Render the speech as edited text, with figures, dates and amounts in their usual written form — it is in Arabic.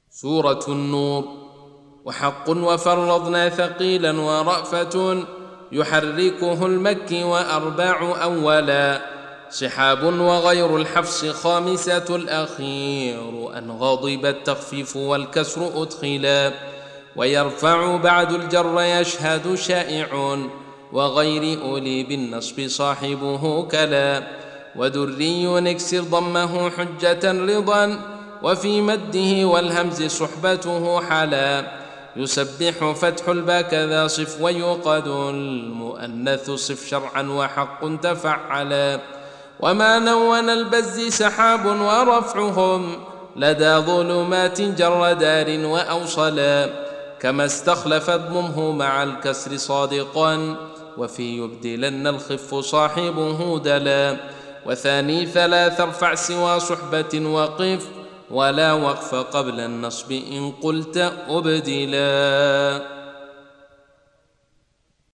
سورة النور. وحق وفرضنا ثقيلا ورأفة يحركه المكي وأربع أولا سحاب وغير الحفص خامسة الأخير أن غضب التخفيف والكسر أدخلا ويرفع بعد الجر يشهد شائع وغير أولي بالنصب صاحبه كلا ودري اكسر ضمه حجة رضا وفي مده والهمز صحبته حلا يسبح فتح الباء كذا صف ويقد المؤنث صف شرعا وحق تفعلا وما نون البز سحاب ورفعهم لدى ظلمات جر دار وأوصلا كما استخلف اضممه مع الكسر صادقا وفي يبدلن الخف صاحبه دلا وثاني ثلاث ارفع سوى صحبة وقف ولا وقف قبل النصب إن قلت أبدلا.